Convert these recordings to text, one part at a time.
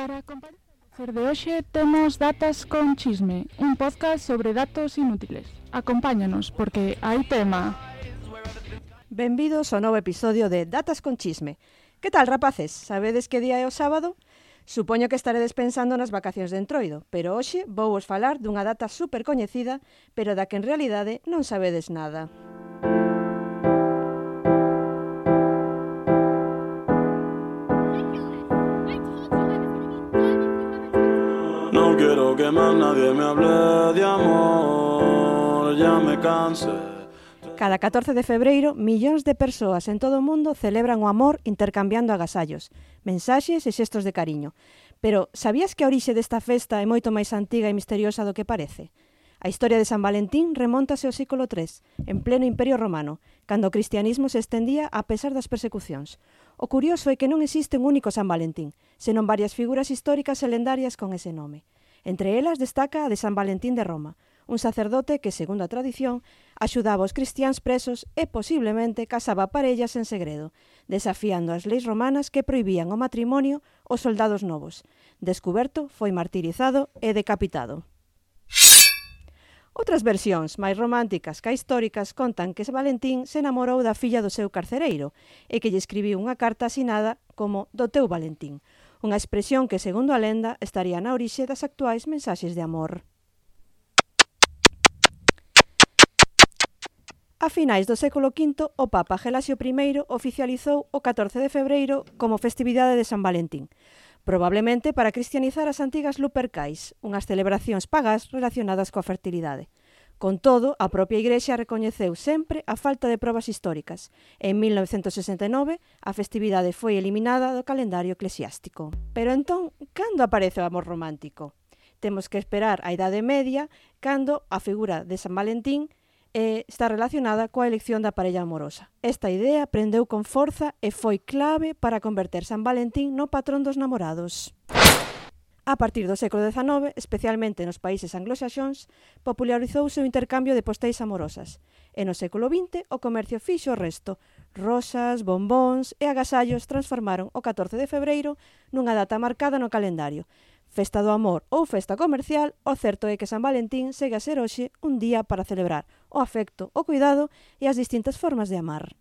Para acompañar o de hoxe temos Datas con Chisme, un podcast sobre datos inútiles. Acompáñanos porque hai tema. Benvidos ao novo episodio de Datas con Chisme. Que tal, rapaces? Sabedes que día é o sábado? Supoño que estaredes pensando nas vacacións de Entroido, pero hoxe vouvos falar dunha data super coñecida, pero da que en realidade non sabedes nada. No quiero que más nadie me hable de amor, ya me cansé. Cada 14 de febreiro, millóns de persoas en todo o mundo celebran o amor intercambiando agasallos, mensaxes e xestos de cariño. Pero, sabías que a orixe desta festa é moito máis antiga e misteriosa do que parece? A historia de San Valentín remóntase ao século III, en pleno Imperio Romano, cando o cristianismo se estendía a pesar das persecucións. O curioso é que non existe un único San Valentín, senón varias figuras históricas e lendarias con ese nome. Entre elas destaca a de San Valentín de Roma, un sacerdote que, segundo a tradición, axudaba os cristiáns presos e posiblemente casaba parellas en segredo, desafiando as leis romanas que prohibían o matrimonio aos soldados novos. Descuberto, foi martirizado e decapitado. Outras versións, máis románticas ca históricas, contan que Valentín se namorou da filla do seu carcereiro e que lle escribiu unha carta asinada como do teu Valentín, unha expresión que, segundo a lenda, estaría na orixe das actuais mensaxes de amor. A finais do século V, o Papa Gelasio I oficializou o 14 de febreiro como festividade de San Valentín, probablemente para cristianizar as antigas Lupercais, unhas celebracións pagás relacionadas coa fertilidade. Con todo, a propia Igrexa recoñeceu sempre a falta de probas históricas. En 1969, a festividade foi eliminada do calendario eclesiástico. Pero entón, cando aparece o amor romántico? Temos que esperar a Idade Media, cando a figura de San Valentín está relacionada coa elección da parella amorosa. Esta idea prendeu con forza e foi clave para converter San Valentín no patrón dos namorados. A partir do século XIX, especialmente nos países anglosaxóns, popularizouse o intercambio de postéis amorosas. E no século XX, o comercio fixo o resto. Rosas, bombóns e agasallos transformaron o 14 de febreiro nunha data marcada no calendario. Festa do amor ou festa comercial, o certo é que San Valentín segue a ser hoxe un día para celebrar o afecto, o cuidado e as distintas formas de amar.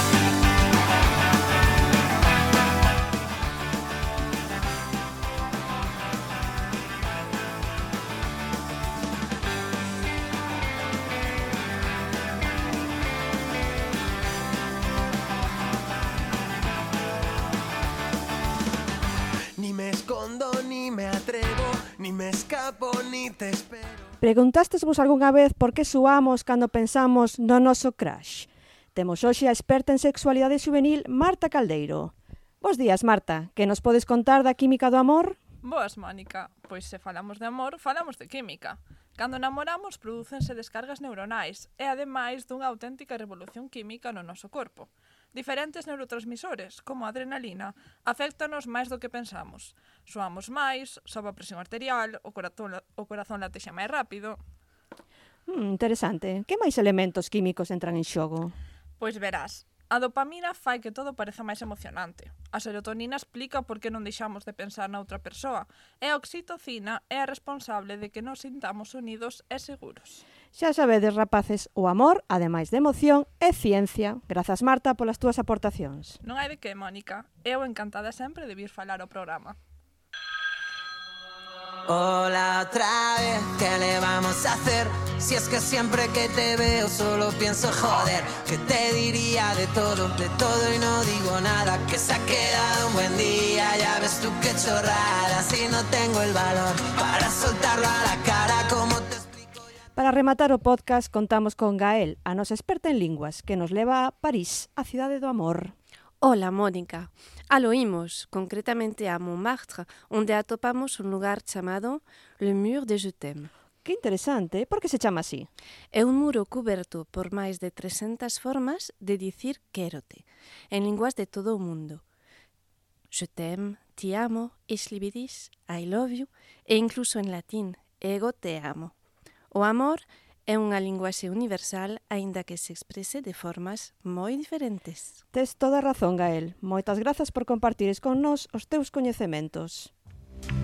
Ni me escondo, ni me atrevo, ni me escapo, ni te espero. Preguntástesvos algunha vez por que suamos cando pensamos no noso crush? Temos hoxe a experta en sexualidade juvenil Marta Caldeiro. Bos días, Marta, que nos podes contar da química do amor? Boas, Mónica. Pois se falamos de amor, falamos de química. Cando namoramos, prodúcense descargas neuronais e ademais dunha auténtica revolución química no noso corpo. Diferentes neurotransmisores, como a adrenalina, aféctanos máis do que pensamos. Soamos máis, sobe a presión arterial, o corazón latexa máis rápido. Interesante. Que máis elementos químicos entran en xogo? Pois verás, a dopamina fai que todo pareza máis emocionante. A serotonina explica por que non deixamos de pensar na outra persoa. E a oxitocina é a responsable de que nos sintamos unidos e seguros. Xa sabedes, rapaces, o amor, ademais de emoción, é ciencia. Grazas, Marta, polas túas aportacións. Non hai de que, Mónica. Eu encantada sempre de vir falar ao programa. Hola otra vez, ¿qué le vamos a hacer? Si es que siempre que te veo solo pienso joder. ¿Qué te diría de todo y no digo nada? Que se ha quedado un buen día, ya ves tú qué chorrada. Si no tengo el valor para soltarlo a la cara, como te explico. Para rematar o podcast, contamos con Gael, a nosa experta en linguas, que nos leva a París, a cidade do amor. Hola, Mónica. Alo imos, concretamente a Montmartre, onde atopamos un lugar chamado Le Mur de Je t'aime. Que interesante, por que se chama así? É un muro coberto por máis de 300 formas de dicir quérote, en linguas de todo o mundo. Je t'aime, ti amo, ich liebe dich, I love you, e incluso en latín, ego te amo. O amor é unha linguaxe universal, aínda que se exprese de formas moi diferentes. Tes toda a razón, Gael. Moitas grazas por compartires con nós os teus coñecementos.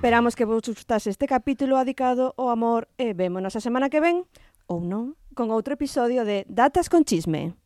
Esperamos que vos gustase este capítulo dedicado ao amor e vémonos a semana que ven, ou non, con outro episodio de Datas con Chisme.